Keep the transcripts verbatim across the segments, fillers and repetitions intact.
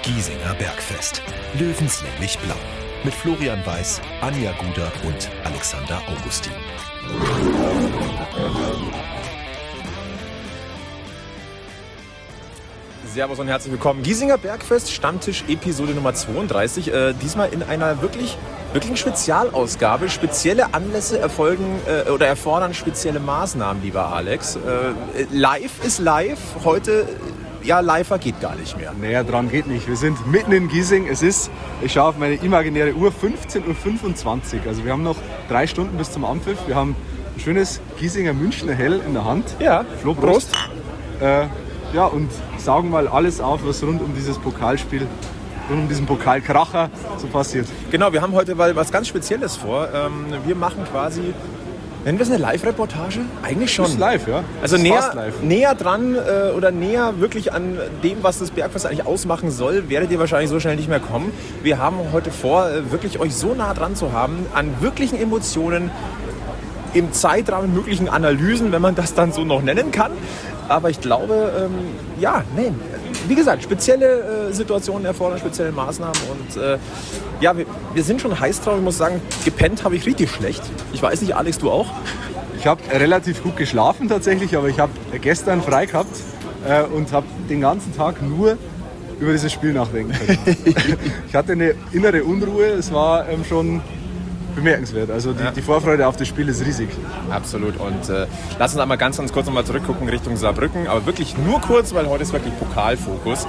Giesinger Bergfest. Löwenslänglich blau. Mit Florian Weiß, Anja Guder und Alexander Augustin. Servus und herzlich willkommen. Giesinger Bergfest, Stammtisch, Episode Nummer zweiunddreißig. Äh, diesmal in einer wirklich, wirklich Spezialausgabe. Spezielle Anlässe erfolgen äh, oder erfordern spezielle Maßnahmen, lieber Alex. Äh, live ist live. Heute, ja, liver geht gar nicht mehr. Näher dran geht nicht. Wir sind mitten in Giesing. Es ist, ich schaue auf meine imaginäre Uhr, fünfzehn Uhr fünfundzwanzig. Also wir haben noch drei Stunden bis zum Anpfiff. Wir haben ein schönes Giesinger Münchner Hell in der Hand. Ja, Flo, Prost. Prost. Äh, ja, und saugen mal alles auf, was rund um dieses Pokalspiel, rund um diesen Pokalkracher so passiert. Genau, wir haben heute mal was ganz Spezielles vor. Ähm, wir machen quasi, nennen wir es eine Live-Reportage? Eigentlich schon. Das ist live, ja. Also ist näher, live. näher dran äh, oder näher wirklich an dem, was das Bergfest eigentlich ausmachen soll, werdet ihr wahrscheinlich so schnell nicht mehr kommen. Wir haben heute vor, äh, wirklich euch so nah dran zu haben, an wirklichen Emotionen, im Zeitrahmen möglichen Analysen, wenn man das dann so noch nennen kann. Aber ich glaube, ähm, ja, nee, wie gesagt, spezielle äh, Situationen erfordern spezielle Maßnahmen. Und äh, ja, wir, wir sind schon heiß drauf. Ich muss sagen, gepennt habe ich richtig schlecht. Ich weiß nicht, Alex, du auch? Ich habe relativ gut geschlafen tatsächlich, aber ich habe gestern frei gehabt äh, und habe den ganzen Tag nur über dieses Spiel nachdenken können. Ich hatte eine innere Unruhe, es war ähm, schon bemerkenswert. Also die, ja. die Vorfreude auf das Spiel ist riesig. Absolut. Und äh, lass uns einmal ganz, ganz kurz nochmal zurückgucken Richtung Saarbrücken. Aber wirklich nur kurz, weil heute ist wirklich Pokalfokus.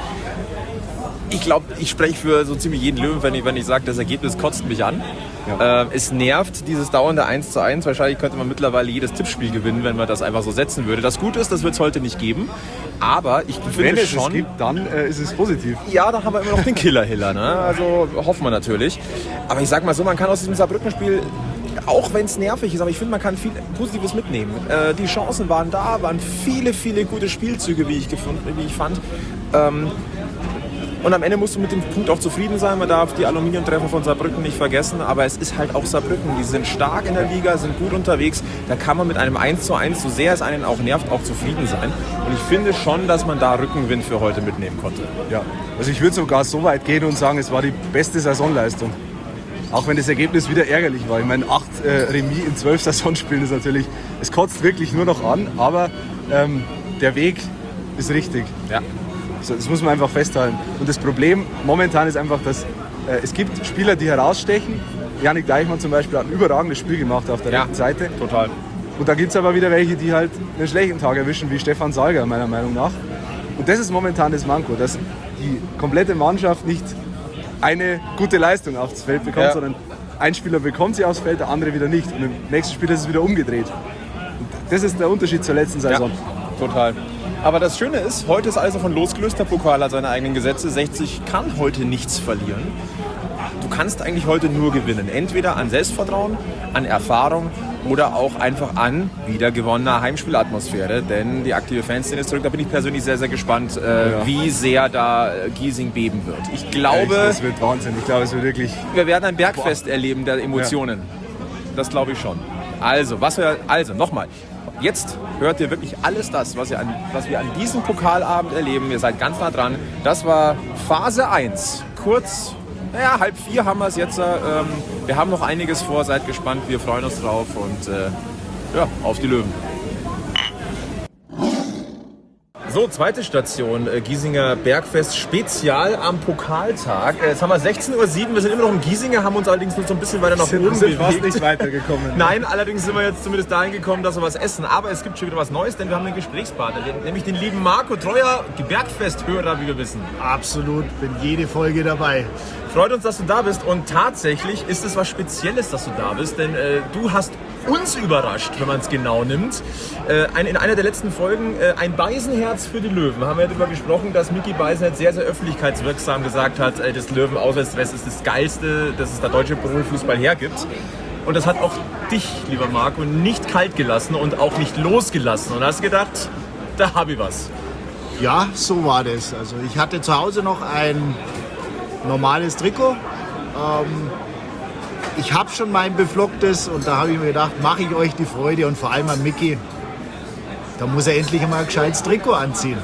Ich glaube, ich spreche für so ziemlich jeden Löwen, wenn ich, wenn ich sage, das Ergebnis kotzt mich an. Ja. Äh, es nervt, dieses dauernde eins zu eins. Wahrscheinlich könnte man mittlerweile jedes Tippspiel gewinnen, wenn man das einfach so setzen würde. Das Gute ist, das wird es heute nicht geben. Aber ich finde wenn es schon... es gibt, dann äh, ist es positiv. Ja, da haben wir immer noch den Killer-Hiller. Ne? Also hoffen wir natürlich. Aber ich sag mal so, man kann aus diesem Saarbrücken-Spiel, auch wenn es nervig ist, aber ich finde, man kann viel Positives mitnehmen. Äh, die Chancen waren da, waren viele, viele gute Spielzüge, wie ich, gefunden, wie ich fand. Ähm, Und am Ende musst du mit dem Punkt auch zufrieden sein. Man darf die Aluminiumtreffer von Saarbrücken nicht vergessen. Aber es ist halt auch Saarbrücken. Die sind stark in der Liga, sind gut unterwegs. Da kann man mit einem eins zu eins, so sehr es einen auch nervt, auch zufrieden sein. Und ich finde schon, dass man da Rückenwind für heute mitnehmen konnte. Ja, also ich würde sogar so weit gehen und sagen, es war die beste Saisonleistung. Auch wenn das Ergebnis wieder ärgerlich war. Ich meine, acht äh, Remis in zwölf Saisonspielen ist natürlich, es kotzt wirklich nur noch an. Aber ähm, der Weg ist richtig. Ja. Das muss man einfach festhalten. Und das Problem momentan ist einfach, dass äh, es gibt Spieler, die herausstechen. Jannik Deichmann zum Beispiel hat ein überragendes Spiel gemacht auf der ja, rechten Seite. Total. Und da gibt es aber wieder welche, die halt einen schlechten Tag erwischen, wie Stefan Salger meiner Meinung nach. Und das ist momentan das Manko, dass die komplette Mannschaft nicht eine gute Leistung aufs Feld bekommt, ja. sondern ein Spieler bekommt sie aufs Feld, der andere wieder nicht. Und im nächsten Spiel ist es wieder umgedreht. Und das ist der Unterschied zur letzten Saison. Ja, total. Aber das Schöne ist, heute ist alles davon losgelöst. Der Pokal hat seine eigenen Gesetze. sechzig kann heute nichts verlieren. Du kannst eigentlich heute nur gewinnen. Entweder an Selbstvertrauen, an Erfahrung oder auch einfach an wiedergewonnener Heimspielatmosphäre. Denn die aktive Fanszene ist zurück. Da bin ich persönlich sehr, sehr gespannt, äh, ja. wie sehr da Giesing beben wird. Ich glaube... Ja, das wird Wahnsinn. Ich glaube, es wird wirklich... Wir werden ein Bergfest Boah. erleben der Emotionen. Ja. Das glaube ich schon. Also, was wir... Also, nochmal. Jetzt hört ihr wirklich alles das, was, ihr an, was wir an diesem Pokalabend erleben. Ihr seid ganz nah dran. Das war Phase eins. Kurz, naja, halb vier haben wir es jetzt. Ähm, wir haben noch einiges vor. Seid gespannt. Wir freuen uns drauf. Und äh, ja, auf die Löwen. So, zweite Station, äh, Giesinger Bergfest Spezial am Pokaltag. Äh, jetzt haben wir sechzehn Uhr sieben, wir sind immer noch im Giesinger, haben uns allerdings nur so ein bisschen weiter nach oben bewegt. Wir sind fast nicht weitergekommen. Nein, allerdings sind wir jetzt zumindest dahin gekommen, dass wir was essen. Aber es gibt schon wieder was Neues, denn wir haben einen Gesprächspartner, nämlich den lieben Marco, treuer Bergfest-Hörer, wie wir wissen. Absolut, bin jede Folge dabei. Freut uns, dass du da bist und tatsächlich ist es was Spezielles, dass du da bist, denn äh, du hast uns überrascht, wenn man es genau nimmt. Äh, ein, in einer der letzten Folgen äh, ein Beisenherz für die Löwen. Haben wir ja darüber gesprochen, dass Micky Beisenherz sehr, sehr öffentlichkeitswirksam gesagt hat, äh, das Löwen-Auswärtsdress ist das Geilste, das es der deutsche Profifußball hergibt. Und das hat auch dich, lieber Marco, nicht kalt gelassen und auch nicht losgelassen. Und hast gedacht, da habe ich was. Ja, so war das. Also ich hatte zu Hause noch ein normales Trikot. Ähm, ich habe schon mein beflocktes und da habe ich mir gedacht, mache ich euch die Freude und vor allem an Micky. Da muss er endlich mal ein gescheites Trikot anziehen.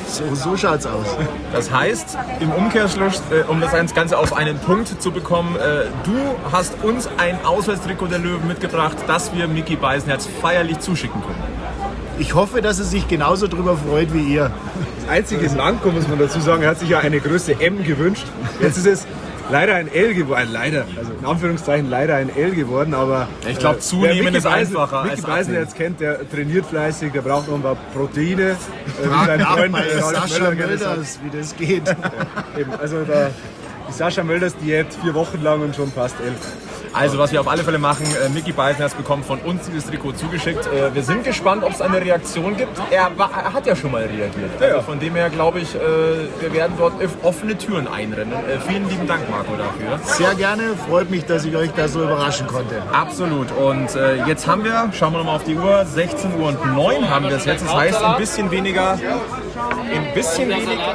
So, so schaut's aus. Das heißt, im Umkehrschluss, äh, um das Ganze auf einen Punkt zu bekommen, äh, du hast uns ein Auswärtstrikot der Löwen mitgebracht, das wir Micky Beisenherz feierlich zuschicken können. Ich hoffe, dass er sich genauso drüber freut wie ihr. Das einzige Manko, muss man dazu sagen, er hat sich ja eine Größe M gewünscht. Jetzt ist es leider ein L geworden, leider, also in Anführungszeichen leider ein L geworden, aber ich glaube, äh, zunehmen ist Beisen, einfacher. Micky als Beisenherz kennt, der trainiert fleißig, der braucht noch ein paar Proteine. Äh, Frag nach Freund, bei äh, Ralf Sascha Möller gerne sagt. Mölders, wie das geht. Ja, eben, also da, die Sascha Mölders Diät vier Wochen lang und schon fast elf. Also was wir auf alle Fälle machen, äh, Micky Beisenherz bekommt von uns dieses Trikot zugeschickt. Äh, wir sind gespannt, ob es eine Reaktion gibt. Er, war, er hat ja schon mal reagiert. Also ja. von dem her glaube ich, äh, wir werden dort offene Türen einrennen. Äh, vielen lieben Dank, Marco, dafür. Sehr gerne, freut mich, dass ich euch da so überraschen konnte. Absolut. Und äh, jetzt haben wir, schauen wir nochmal auf die Uhr, sechzehn Uhr und neun haben wir es jetzt. Das heißt, ein bisschen weniger, ein bisschen weniger.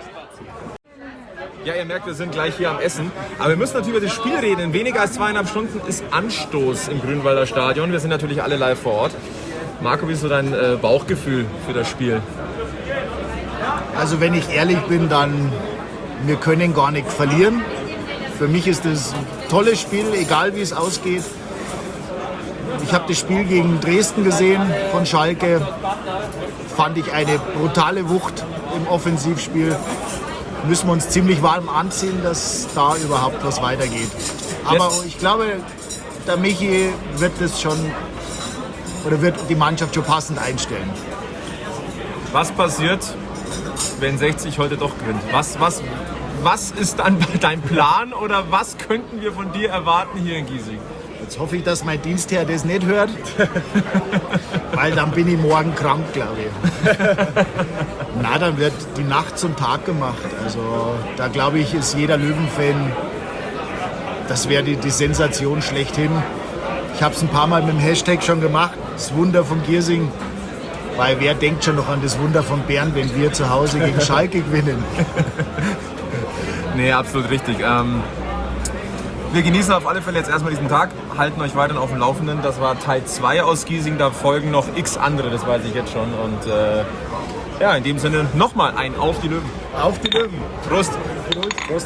Ja, ihr merkt, wir sind gleich hier am Essen. Aber wir müssen natürlich über das Spiel reden. In weniger als zweieinhalb Stunden ist Anstoß im Grünwalder Stadion. Wir sind natürlich alle live vor Ort. Marco, wie ist so dein äh, Bauchgefühl für das Spiel? Also wenn ich ehrlich bin, dann wir können gar nicht verlieren. Für mich ist es ein tolles Spiel, egal wie es ausgeht. Ich habe das Spiel gegen Dresden gesehen von Schalke. Fand ich eine brutale Wucht im Offensivspiel. Müssen wir uns ziemlich warm anziehen, dass da überhaupt was weitergeht. Aber ich glaube, der Michi wird das schon, oder wird die Mannschaft schon passend einstellen. Was passiert, wenn sechzig heute doch gewinnt? Was, was, was ist dann dein Plan oder was könnten wir von dir erwarten hier in Giesing? Jetzt hoffe ich, dass mein Dienstherr das nicht hört, weil dann bin ich morgen krank, glaube ich. Na, dann wird die Nacht zum Tag gemacht. Also da glaube ich, ist jeder Löwenfan, das wäre die, die Sensation schlechthin. Ich habe es ein paar Mal mit dem Hashtag schon gemacht, das Wunder von Giesing. Weil wer denkt schon noch an das Wunder von Bern, wenn wir zu Hause gegen Schalke gewinnen? Nee, absolut richtig. Ähm Wir genießen auf alle Fälle jetzt erstmal diesen Tag, halten euch weiterhin auf dem Laufenden. Das war Teil zwei aus Giesing, da folgen noch x andere, das weiß ich jetzt schon. Und äh, ja, in dem Sinne nochmal ein Auf die Löwen. Auf die Löwen. Prost. Prost.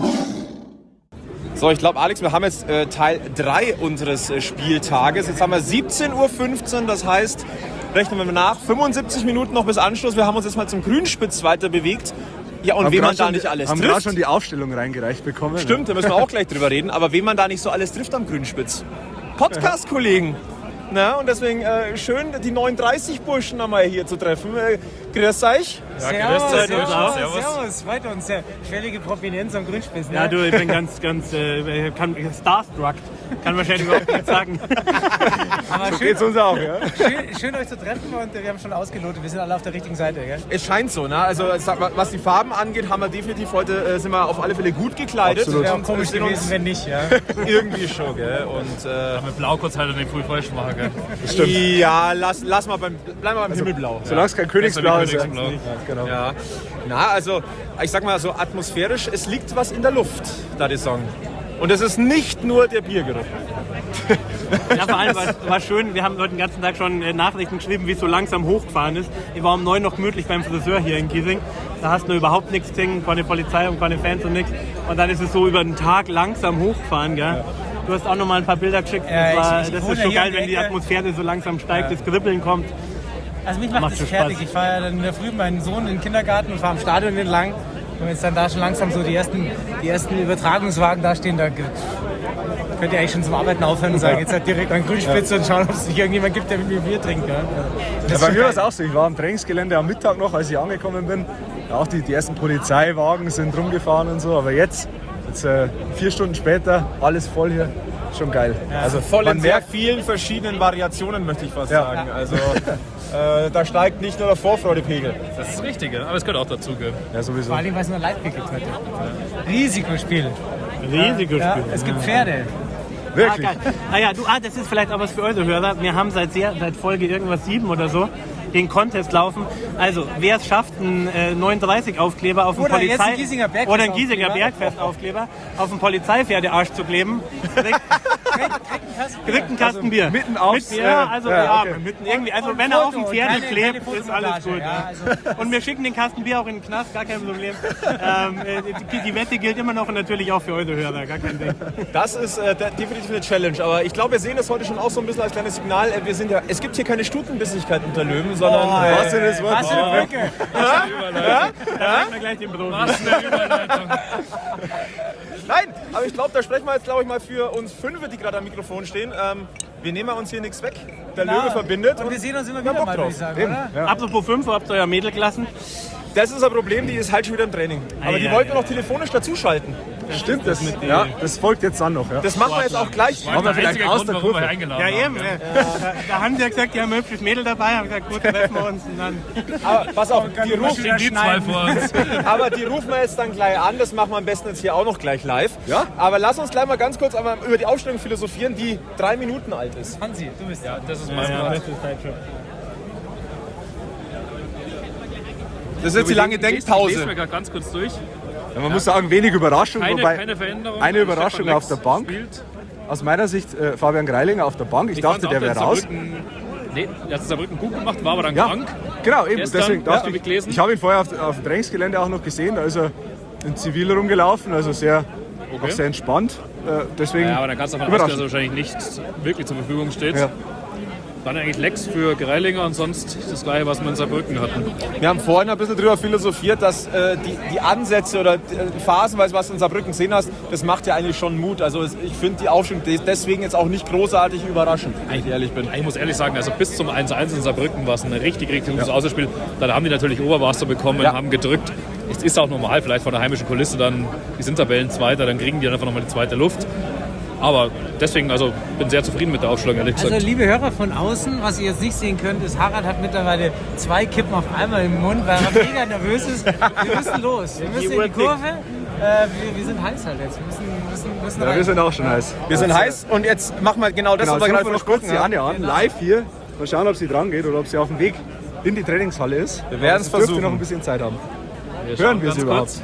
So, ich glaube, Alex, wir haben jetzt äh, Teil drei unseres äh, Spieltages. Jetzt haben wir siebzehn Uhr fünfzehn, das heißt, rechnen wir nach, fünfundsiebzig Minuten noch bis Anschluss. Wir haben uns jetzt mal zum Grünspitz weiter bewegt. Ja, und wen man da nicht alles trifft. trifft. Haben gerade schon die Aufstellung reingereicht bekommen. Stimmt, da müssen wir auch gleich drüber reden. Aber wen man da nicht so alles trifft am Grünspitz. Podcast-Kollegen. Na, und deswegen äh, schön, die neununddreißig-Burschen einmal hier zu treffen. Äh, grüß euch. Ja, servus, servus, servus, servus, servus, freut uns. Ja, völlige Prominenz am Grünspitz. Ne? Ja, du, ich bin ganz, ganz äh, kann, starstruck. Kann wahrscheinlich überhaupt nicht sagen. Aber So schön, geht's uns auch, ja? schön, schön euch zu treffen und wir haben schon ausgelotet. Wir sind alle auf der richtigen Seite. Gell? Es scheint so, ne? Also was die Farben angeht, haben wir definitiv heute äh, sind wir auf alle Fälle gut gekleidet. Absolut. Wäre auch Und komisch sind gewesen, uns wenn nicht. Ja. irgendwie schon, gell? Und äh, Mit Blau kurz halt nicht voll falsch machen, gell? ja, lass, lass mal beim, bleib mal beim Himmelblau. Solange es kein Königsblau ist. Königsblau. Ja, genau. Ja. Na, also ich sag mal so atmosphärisch, es liegt was in der Luft, da die Song. Und es ist nicht nur der Biergeruch. Ja, vor allem war es war schön, wir haben heute den ganzen Tag schon äh, Nachrichten geschrieben, wie es so langsam hochgefahren ist. Ich war um neun noch gemütlich beim Friseur hier in Giesing. Da hast du überhaupt nichts gesehen, keine Polizei und keine Fans und nichts. Und dann ist es so über den Tag langsam hochgefahren, gell? Du hast auch noch mal ein paar Bilder geschickt. Ja, das war, ich- ich das wohne ist so hier geil, um die wenn die Ecke. Atmosphäre so langsam steigt, das Kribbeln kommt. Also mich macht, Macht das schon fertig. Spaß. Ich fahre ja dann in der Früh mit meinem Sohn in den Kindergarten und fahre am Stadion entlang. Und jetzt dann da schon langsam so die ersten, die ersten Übertragungswagen da stehen, da könnt ihr eigentlich schon zum Arbeiten aufhören und sagen, jetzt halt direkt an Grünspitze und schauen, ob es nicht irgendjemand gibt, der mit mir Bier trinkt. Ja. Das Ja, ist bei schon mir war es geil. auch so. Ich war am Trainingsgelände am Mittag noch, als ich angekommen bin. Ja, auch die, die ersten Polizeiwagen sind rumgefahren und so. Aber jetzt, jetzt äh, vier Stunden später, alles voll hier. Schon geil. Also voll man in sehr merkt, vielen verschiedenen Variationen, möchte ich fast Ja. sagen. Also äh, da steigt nicht nur der Vorfreudepegel. Das ist richtig, aber es gehört auch dazu, gell? ja, sowieso. Vor allem, weil es nur Leitbier gibt heute. Risikospiel. Risikospiel. Ja, es gibt Pferde. Ah, Wirklich. geil. Ah ja, du, ah, das ist vielleicht auch was für eure Hörer. Wir haben seit, sehr, seit Folge irgendwas sieben oder so den Contest laufen. Also, wer es schafft, einen äh, neununddreißig-Aufkleber auf dem Oder jetzt Polizei... einen Giesinger Bergfest oder einen Giesinger Aufkleber. Bergfest-Aufkleber auf dem Polizeipferdearsch zu kleben, kriegt, Kriegt einen Kasten Bier. Mitten aufs... Mit, ja, also ja, ja, okay. mitten irgendwie, also Und wenn er auf Foto dem und Pferd keine- klebt, keine ist alles gut. Ja, Ja. Und wir schicken den Kasten Bier auch in den Knast, gar kein Problem. ähm, äh, die, die Wette gilt immer noch und natürlich auch für eure Hörer, gar kein Ding. Das ist äh, de- definitiv eine Challenge, aber ich glaube, wir sehen das heute schon auch so ein bisschen als kleines Signal. Äh, Wir sind ja, es gibt hier keine Stutenbissigkeit unter Löwen, sondern... äh, Was denn das Wort? Was für eine Brücke. Da kriegen wir gleich den Profi. Nein, aber ich glaube, da sprechen wir jetzt, glaube ich, mal für uns Fünfe, die gerade am Mikrofon stehen. Ähm, wir nehmen uns hier nichts weg. Der Löwe verbindet. Und wir sehen uns immer wir haben wieder Bock mal, würde drauf. ich sagen, oder? Apropos fünf, habt ihr euer Mädel gelassen? Das ist ein Problem, die ist halt schon wieder im Training. Aber Ei, die ei, wollten ei. wir noch telefonisch dazuschalten. Stimmt das? Ja, das folgt jetzt dann noch. Ja. Das machen wir jetzt auch gleich. Machen wir vielleicht aus der Kurve. Ja, eben. äh, Da, da haben sie ja gesagt, die haben ein hübsches Mädel dabei. Haben gesagt, gut, treffen wir uns. Und dann Aber pass auf, die rufen, die zwei vor uns. aber die rufen wir jetzt dann gleich an. Das machen wir am besten jetzt hier auch noch gleich live. Ja? Aber lass uns gleich mal ganz kurz einmal über die Aufstellung philosophieren, die drei Minuten alt ist. Hansi, du bist ja. Das ist mein ja, bestes Zeitschrift. Das ist jetzt die lange Ich lese Denkpause. mir gerade ganz kurz durch. Ja, man muss sagen, wenig Überraschung. Keine, wobei keine Veränderung. eine Überraschung Stefan auf der Lex Bank. Spielt. Aus meiner Sicht äh, Fabian Greilinger auf der Bank. Ich, Ich dachte, fand der auch, wäre dass raus. Saarbrücken- Nee, der hat Saarbrücken gut gemacht, war aber dann Ja, krank. genau, eben. Gestern, Deswegen ja, dachte hab ich ich, gelesen. ich habe ihn vorher auf, auf dem Trainingsgelände auch noch gesehen. Da ist er in Zivil rumgelaufen, also sehr, Okay. auch sehr entspannt. Äh, deswegen Ja, aber dann kannst du davon ausgehen, dass er überraschend. wahrscheinlich nicht wirklich zur Verfügung steht. Ja. Dann eigentlich Lex für Greilinger und sonst das gleiche, was wir in Saarbrücken hatten. Wir haben vorhin ein bisschen darüber philosophiert, dass äh, die, die Ansätze oder die, äh, phasenweise, was du in Saarbrücken gesehen hast, das macht ja eigentlich schon Mut. Also es, ich finde die Aufstellung des- deswegen jetzt auch nicht großartig überraschend, wenn ich ehrlich bin. Ich muss ehrlich sagen, also bis zum eins eins in Saarbrücken war es ein richtig, richtig gutes Außenspiel. Dann haben die natürlich Oberwasser bekommen, Ja. haben gedrückt. Es ist auch normal, vielleicht von der heimischen Kulisse dann, die sind Tabellenzweiter, dann kriegen die einfach nochmal die zweite Luft. Aber deswegen, also bin sehr zufrieden mit der Aufstellung, ehrlich gesagt. Also liebe Hörer von außen, was ihr jetzt nicht sehen könnt, ist, Harald hat mittlerweile zwei Kippen auf einmal im Mund, weil er mega nervös ist. Wir müssen los, wir müssen in die Kurve. Äh, wir, wir sind heiß halt jetzt, wir müssen, müssen, müssen Ja, rein. wir sind auch schon heiß. Wir sind heiß und jetzt machen wir genau das, Genau, was jetzt wir rufen gerade wir noch kurz versprochen die haben. Anja an, live hier. Mal schauen, ob sie dran geht oder ob sie auf dem Weg in die Trainingshalle ist. Wir werden es Also dürfte versuchen. noch ein bisschen Zeit haben. Wir Hören schauen wir sie ganz überhaupt? kurz.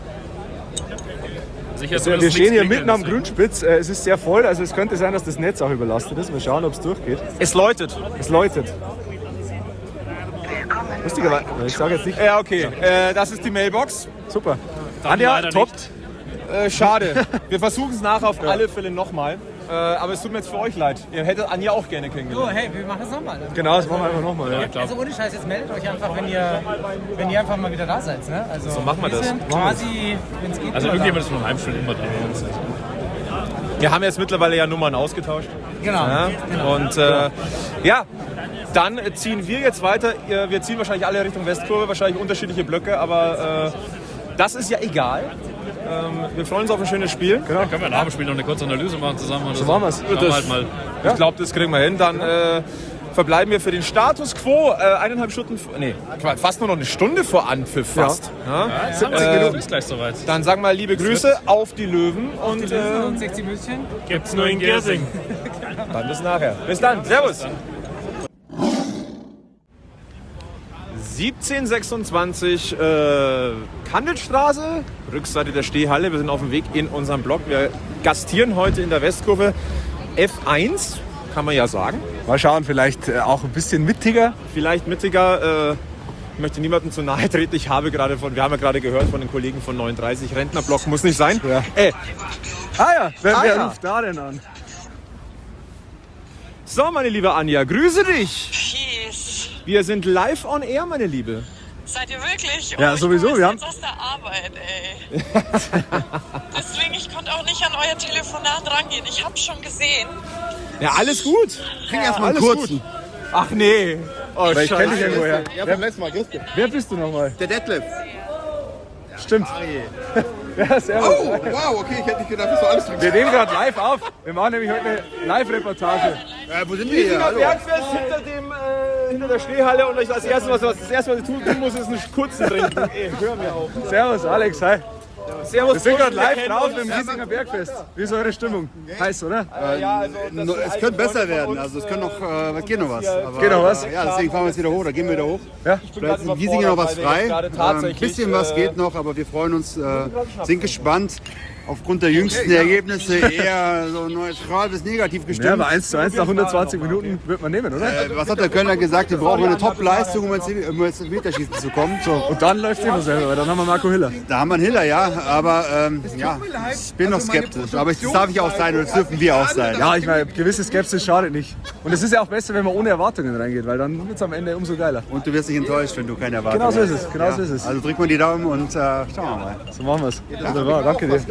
Sicher soll Wir das stehen nichts hier klingeln, mitten am deswegen. Grünspitz. Äh, Es ist sehr voll, also es könnte sein, dass das Netz auch überlastet ist. Mal schauen, ob es durchgeht. Es läutet. Es läutet. Lustigerweise, ich sage jetzt nicht. Ja, okay. Äh, das ist die Mailbox. Super. Dann Anja, leider top. nicht. Äh, schade. Wir versuchen es nachher auf alle Fälle nochmal. Äh, aber es tut mir jetzt für euch leid. Ihr hättet Anja auch gerne So, kennengelernt. hey, wir machen es nochmal. Genau, das machen wir einfach nochmal. Ja. Klar. Also ohne Scheiß, jetzt meldet euch einfach, wenn ihr, wenn ihr einfach mal wieder da seid. Ne? Also, so machen wir das. sind quasi, wenn es geht, Also immer irgendjemand ist vom Heimspiel immer da. Wir haben jetzt mittlerweile ja Nummern ausgetauscht. da. Genau. Ja? genau. Und äh, ja, dann ziehen wir jetzt weiter. Ihr- Wir ziehen wahrscheinlich alle Richtung Westkurve, wahrscheinlich unterschiedliche Blöcke, aber äh, das ist ja egal. Ähm, wir freuen uns auf ein schönes Spiel. Dann können wir nach dem Spiel noch eine kurze Analyse machen zusammen. Oder so machen wir's. Schauen wir halt mal. Ich glaube, das kriegen wir hin. Dann äh, verbleiben wir für den Status Quo äh, eineinhalb Stunden, vor- nee, fast nur noch eine Stunde vor Anpfiff fast. Ja. siebzig Äh, Minuten ist gleich soweit. Dann sagen wir liebe Grüße auf die Löwen und Die Löwen äh, und sechzig Müschen. Gibt's nur in Giersing. dann bis nachher. Bis dann. Servus. siebzehn sechsundzwanzig äh, Kandelstraße, Rückseite der Stehhalle. Wir sind auf dem Weg in unseren Block. Wir gastieren heute in der Westkurve F eins, kann man ja sagen. Mal schauen, vielleicht äh, auch ein bisschen mittiger. Vielleicht mittiger. Äh, ich möchte niemandem zu nahe treten. Ich habe gerade von, wir haben ja gerade gehört von den Kollegen von neununddreißig, Rentnerblock muss nicht sein. Ja. Äh, Ah ja, wer, Ah wer ja. ruft da denn an? so, meine liebe Anja, grüße dich. Peace. Wir sind live on air, meine Liebe. Seid ihr wirklich? Ja, ich sowieso, komme wir jetzt aus der Arbeit, ey. Deswegen, ich konnte auch nicht an euer Telefonat rangehen. Ich hab's schon gesehen. Ja, alles gut. Krieg erstmal einen Alles kurzen. gut. Ach nee. Oh, Weil ich kenne dich Scheiße. irgendwoher. Ja, vom letzten Mal. Grüß dich. Wer bist du nochmal? Der Detlef. Stimmt. Ja, servus. Oh, wow, okay, ich hätte nicht gedacht, dass du alles drin. Wir nehmen gerade live auf. Wir machen nämlich heute eine Live-Reportage. Äh, wo sind wir hier? Giesinger Hallo. Bergfest hinter, dem, äh, hinter der Stehhalle und ich das erste, was, was, das erste, was ich tun tun muss, ist einen kurzen trinken. Ey, hör mir auf. Servus, Alex, hi. Servus, Wir sind gerade Burschen, wir live kennen drauf uns. im Giesinger Bergfest. Wie ist eure Stimmung? Heiß, oder? Äh, ja, also, das No, sind es alte könnte besser Freunde von werden, uns, also es äh, könnte noch, äh, es geht noch was. Aber, Geht noch was? Äh, ja, deswegen fahren wir jetzt wieder hoch, da gehen wir wieder hoch. Ja. ich bin Vielleicht gerade ist in Giesing noch was überfordert, weil wir frei. jetzt gerade Äh, Ein tatsächlich, bisschen was äh, geht noch, aber wir freuen uns, äh, sind gespannt. aufgrund der jüngsten Okay, ja. Ergebnisse eher so neutral bis negativ gestimmt. Ja, aber eins zu eins nach hundertzwanzig Minuten wird man nehmen, oder? Äh, was hat der Kölner gesagt? Wir brauchen eine Top-Leistung, um ins, um ins Meterschießen zu kommen. So, und dann läuft es immer selber, weil dann haben wir Marco Hiller. Da haben wir einen Hiller, ja. Aber ähm, ja, ich bin noch skeptisch. Aber das darf ich auch sein und das dürfen wir auch sein. Ja, ich meine, gewisse Skepsis schadet nicht. Und es ist ja auch besser, wenn man ohne Erwartungen reingeht, weil dann wird es am Ende umso geiler. Und du wirst nicht enttäuscht, wenn du keine Erwartungen Genau so hast. ist es, genau ja. so ist es. Also drück mal die Daumen und äh, schauen wir mal. So machen wir es. Wunderbar, danke dir.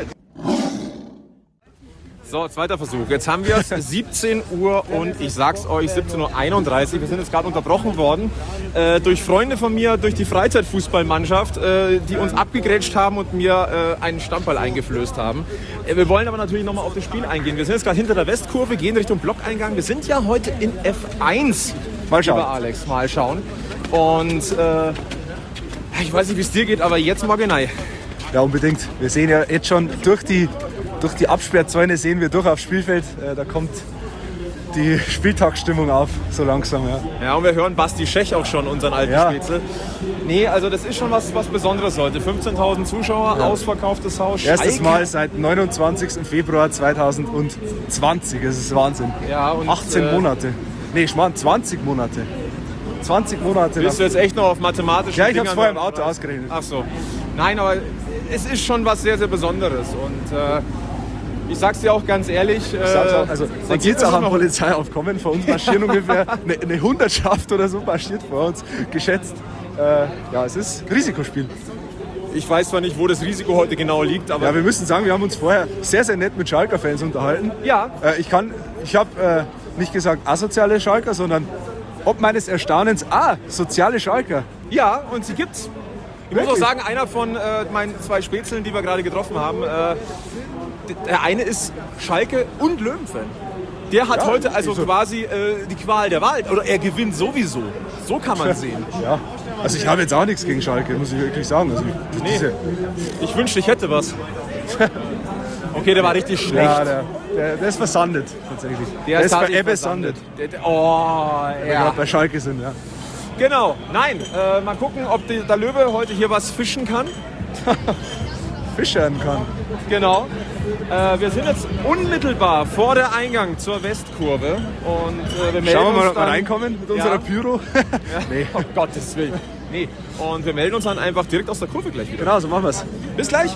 So, zweiter Versuch. Jetzt haben wir es siebzehn Uhr und ich sag's euch, siebzehn Uhr einunddreißig. Wir sind jetzt gerade unterbrochen worden äh, durch Freunde von mir, durch die Freizeitfußballmannschaft, äh, die uns abgegrätscht haben und mir äh, einen Stammball eingeflößt haben. Äh, wir wollen aber natürlich nochmal auf das Spiel eingehen. Wir sind jetzt gerade hinter der Westkurve, gehen Richtung Blockeingang. Wir sind ja heute in F eins. Mal schauen. Lieber Alex, mal schauen. Und äh, ich weiß nicht, wie es dir geht, aber jetzt mal genau. Ja, unbedingt. Wir sehen ja jetzt schon durch die, durch die Absperrzäune sehen wir durch aufs Spielfeld. Äh, da kommt die Spieltagsstimmung auf, so langsam. Ja, Ja, und wir hören Basti Schech auch schon, unseren alten Ja. Spätzle. Nee, also das ist schon was, was Besonderes heute. fünfzehntausend Zuschauer, ausverkauftes Haus. Erstes Schalke. Mal seit neunundzwanzigsten Februar zweitausendzwanzig. Das ist Wahnsinn. Ja, und, achtzehn äh, Monate. Nee, ich meine zwanzig Monate. zwanzig Monate. Bist du jetzt echt noch auf mathematischen Ja, ich habe es Dingern vorher im oder Auto was? ausgerechnet. Ach so. Nein, aber es ist schon was sehr, sehr Besonderes. Und äh, ich sag's dir auch ganz ehrlich. Äh, Also, man der sieht es auch Gegner am ist noch- Polizeiaufkommen. Vor uns marschieren ungefähr eine, eine Hundertschaft oder so marschiert vor uns, geschätzt. Äh, ja, es ist Risikospiel. Ich weiß zwar nicht, wo das Risiko heute genau liegt, aber Ja, wir müssen sagen, wir haben uns vorher sehr, sehr nett mit Schalker-Fans unterhalten. Ja. Äh, ich kann, ich habe äh, nicht gesagt asoziale Schalker, sondern ob meines Erstaunens, ah, soziale Schalker. ja, und sie gibt's. Ich muss auch Wirklich? sagen, einer von äh, meinen zwei Spätzeln, die wir gerade getroffen haben, äh, der eine ist Schalke und Löwen-Fan. Der hat Ja, heute also wieso? quasi äh, die Qual der Wahl. Oder er gewinnt sowieso. So kann man sehen. Ja, also ich habe jetzt auch nichts gegen Schalke, muss ich wirklich sagen. Also ich, Nee. diese, Ich wünschte, ich hätte was. Okay, der war richtig schlecht. ja, der, der, der ist versandet, tatsächlich. Der, ist tatsächlich Ebbe versandet. sandet, Der- der- Oh, wenn wir ja. gerade bei Schalke sind. Ja. Genau. Nein, äh, mal gucken, ob die, der Löwe heute hier was fischen kann. Fischern kann. Genau. Äh, wir sind jetzt unmittelbar vor der Eingang zur Westkurve. Und äh, wir melden Schauen wir mal, uns ob wir dann, reinkommen mit Ja. unserer Pyro. Nee. Um Gottes Willen. Nee. Und wir melden uns dann einfach direkt aus der Kurve gleich wieder. Genau, so machen wir es. Bis gleich.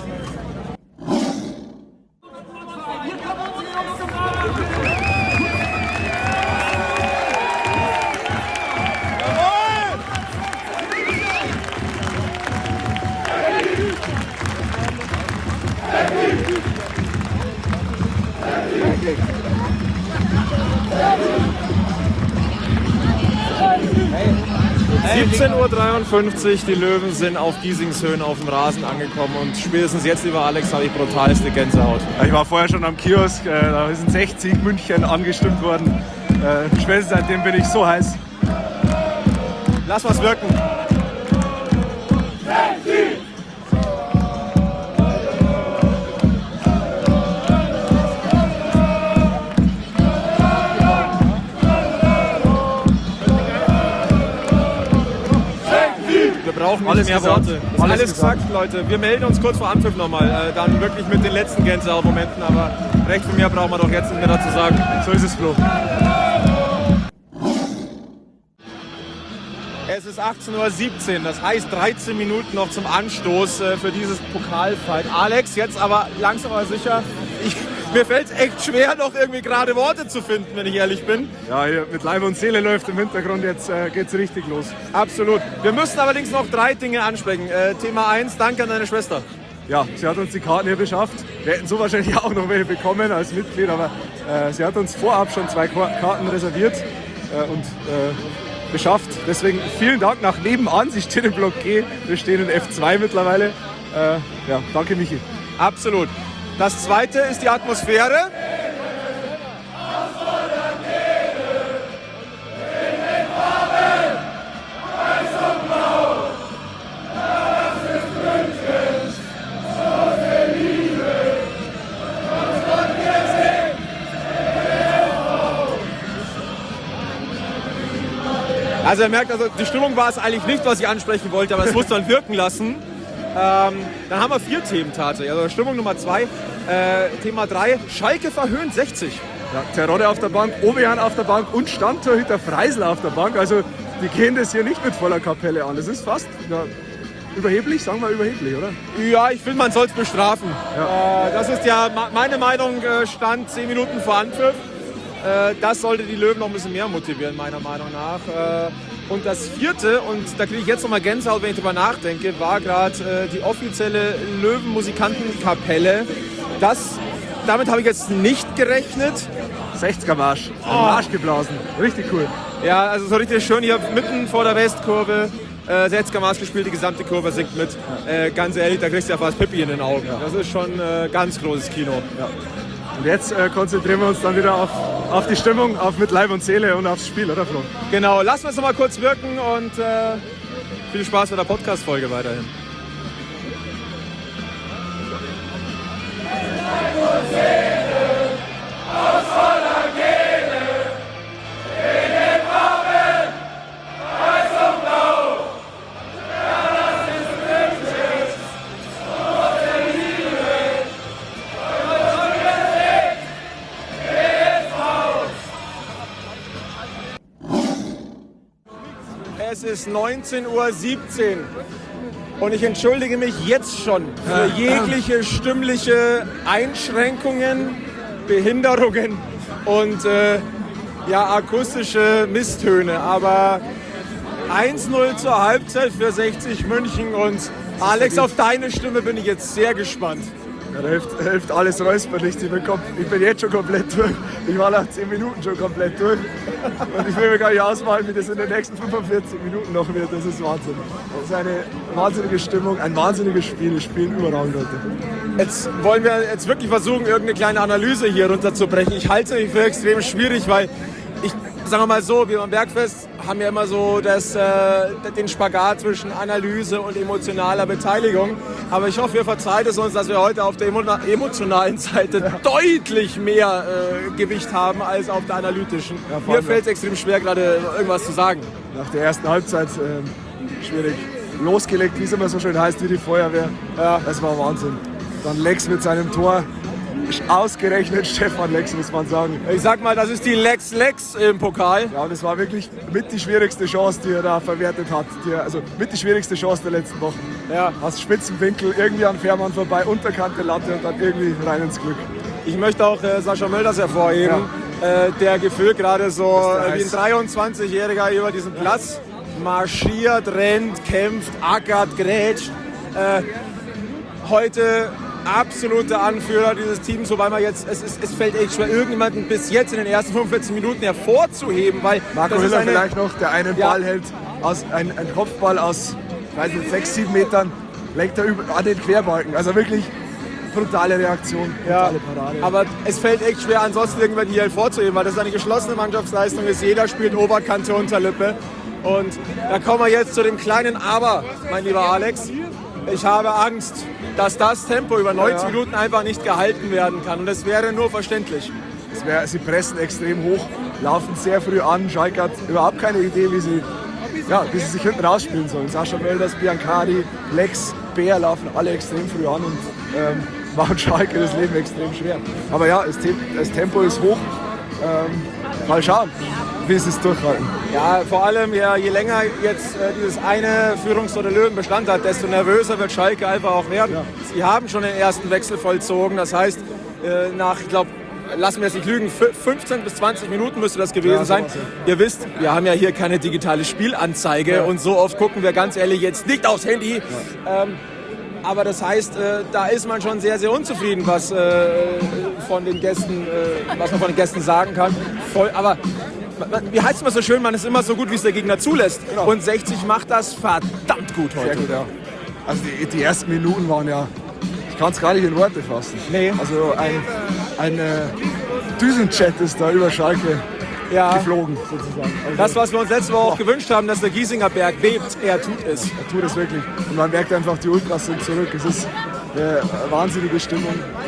siebzehn Uhr dreiundfünfzig, die Löwen sind auf Giesingshöhen auf dem Rasen angekommen und spätestens jetzt, lieber Alex, habe ich brutalste Gänsehaut. Ja, ich war vorher schon am Kiosk, äh, da sind sechzig München angestimmt worden. Äh, spätestens seitdem bin ich so heiß. Lass was wirken. Wir brauchen nicht Alles mehr gesagt. Worte. Ist Alles alles gesagt, Leute. Wir melden uns kurz vor Anpfiff nochmal. Äh, dann wirklich mit den letzten Gänsehautmomenten. Aber recht von mir brauchen wir doch jetzt nicht mehr dazu sagen. So ist es, Flo. Es ist achtzehn Uhr siebzehn, das heißt dreizehn Minuten noch zum Anstoß äh, für dieses Pokalfight. Alex, jetzt aber langsam aber sicher. Ich, mir fällt es echt schwer, noch irgendwie gerade Worte zu finden, wenn ich ehrlich bin. Ja, hier mit Leib und Seele läuft im Hintergrund, jetzt äh, geht's richtig los. Absolut. Wir müssen allerdings noch drei Dinge ansprechen. Äh, Thema eins, danke an deine Schwester. Ja, sie hat uns die Karten hier beschafft. Wir hätten so wahrscheinlich auch noch welche bekommen als Mitglied, aber äh, sie hat uns vorab schon zwei Karten reserviert äh, und äh, beschafft. Deswegen vielen Dank nach nebenan. Sie steht im Block G, wir stehen in F zwei mittlerweile. Äh, ja, danke Michi. Absolut. Das zweite ist die Atmosphäre. Also ihr merkt, also die Stimmung war es eigentlich nicht, was ich ansprechen wollte, aber es muss man wirken lassen. Ähm, dann haben wir vier Themen tatsächlich. Also Stimmung Nummer zwei. Äh, Thema drei, Schalke verhöhnt sechzig. Ja, Terodde auf der Bank, Ovejan auf der Bank und Stammtorhüter Freisel auf der Bank. Also die gehen das hier nicht mit voller Kapelle an. Das ist fast ja, überheblich, sagen wir überheblich, oder? Ja, ich finde, man soll es bestrafen. Ja. Äh, das ist ja meine Meinung, äh, stand zehn Minuten vor Anpfiff. Äh, das sollte die Löwen noch ein bisschen mehr motivieren, meiner Meinung nach. Äh, und das vierte, und da kriege ich jetzt nochmal Gänsehaut, wenn ich drüber nachdenke, war gerade äh, die offizielle Löwen-Musikantenkapelle. Das, damit habe ich jetzt nicht gerechnet. sechziger Marsch, oh. Marsch geblasen, richtig cool. Ja, also so richtig schön hier mitten vor der Westkurve. Äh, sechziger Marsch gespielt, die gesamte Kurve singt mit. Äh, ganz ehrlich, da kriegst du ja fast Pippi in den Augen. Ja. Das ist schon äh, ganz großes Kino. Ja. Und jetzt äh, konzentrieren wir uns dann wieder auf, auf die Stimmung, auf mit Leib und Seele und aufs Spiel, oder Flo? Genau, lassen wir es noch mal kurz wirken und äh, viel Spaß mit der Podcast-Folge weiterhin. Es ist neunzehn Uhr siebzehn und ich entschuldige mich jetzt schon für jegliche stimmliche Einschränkungen, Behinderungen und äh, ja, akustische Misstöne. Aber eins null zur Halbzeit für sechzig München und Alex, auf deine Stimme bin ich jetzt sehr gespannt. Ja, da hilft, hilft alles räusperlich. Ich bin, ich bin jetzt schon komplett durch. Ich war nach zehn Minuten schon komplett durch. Und ich will mir gar nicht ausmalen, wie das in den nächsten fünfundvierzig Minuten noch wird. Das ist Wahnsinn. Das ist eine wahnsinnige Stimmung, ein wahnsinniges Spiel. Das spielen überragend heute. Jetzt wollen wir jetzt wirklich versuchen, irgendeine kleine Analyse hier runterzubrechen. Ich halte es für extrem schwierig, weil ich, sagen wir mal so, wir beim Bergfest haben ja immer so das, äh, den Spagat zwischen Analyse und emotionaler Beteiligung. Aber ich hoffe, ihr verzeiht es uns, dass wir heute auf der emotionalen Seite ja. deutlich mehr äh, Gewicht haben als auf der analytischen. Ja, mir fällt es extrem schwer, gerade irgendwas zu sagen. Nach der ersten Halbzeit äh, schwierig. Losgelegt, wie es immer so schön heißt, wie die Feuerwehr. Ja. Das war Wahnsinn. Dann Lex mit seinem Tor. Ausgerechnet Stefan Lex, muss man sagen. Ich sag mal, das ist die Lex Lex im Pokal. Ja, und es war wirklich mit die schwierigste Chance, die er da verwertet hat. Die er, also mit die schwierigste Chance der letzten Wochen. Ja. Aus spitzen Winkel, irgendwie an Fährmann vorbei, unterkante Latte und dann irgendwie rein ins Glück. Ich möchte auch äh, Sascha Mölders hervorheben, ja. äh, der gefühlt gerade so äh, wie ein dreiundzwanzigjähriger über diesen Platz marschiert, rennt, kämpft, ackert, grätscht. Äh, heute absoluter Anführer dieses Teams, wobei man jetzt, es, ist, es fällt echt schwer, irgendjemanden bis jetzt in den ersten fünfundvierzig Minuten hervorzuheben, weil Marco Hiller eine, vielleicht noch, der einen ja. Ball hält, aus, ein, ein Kopfball aus, weiß nicht, sechs, sieben Metern, legt er über, an den Querbalken, also wirklich brutale Reaktion, brutale ja, Parade. Aber es fällt echt schwer, ansonsten irgendjemanden hier hervorzuheben, weil das eine geschlossene Mannschaftsleistung ist, jeder spielt Oberkante, Unterlippe und da kommen wir jetzt zu dem kleinen Aber, mein lieber Alex. Ich habe Angst, dass das Tempo über neunzig ja, ja. Minuten einfach nicht gehalten werden kann. Und das wäre nur verständlich. Das wär, sie pressen extrem hoch, laufen sehr früh an. Schalke hat überhaupt keine Idee, wie sie, ja, wie sie sich hinten rausspielen sollen. Sascha Mölders, Biancardi, Lex, Bär laufen alle extrem früh an und ähm, machen Schalke das Leben extrem schwer. Aber ja, das, Te- das Tempo ist hoch. Ähm, mal schauen, wie sie es durchhalten. Ja, vor allem ja, je länger jetzt äh, dieses eine Führungstor der Löwen Bestand hat, desto nervöser wird Schalke einfach auch werden. Ja. Sie haben schon den ersten Wechsel vollzogen, das heißt, äh, nach, ich glaube, lassen wir es nicht lügen, fünfzehn bis zwanzig Minuten müsste das gewesen ja, sein. Ja. Ihr wisst, wir haben ja hier keine digitale Spielanzeige ja. und so oft gucken wir ganz ehrlich jetzt nicht aufs Handy. Ja. Ähm, aber das heißt, äh, da ist man schon sehr, sehr unzufrieden, was, äh, von den Gästen, äh, was man von den Gästen sagen kann. Voll, aber wie heißt es immer so schön, man ist immer so gut, wie es der Gegner zulässt. Genau. Und sechzig macht das verdammt gut heute. Sehr gut, ja. Also die, die ersten Minuten waren ja, ich kann es gar nicht in Worte fassen. Nee. Also ein, ein äh, Düsenjet ist da über Schalke ja. geflogen, sozusagen. Also das, was wir uns letzte Woche auch gewünscht haben, dass der Giesinger Berg bebt, er tut es. Er tut es wirklich. Und man merkt einfach, die Ultras sind zurück. Es ist eine wahnsinnige Stimmung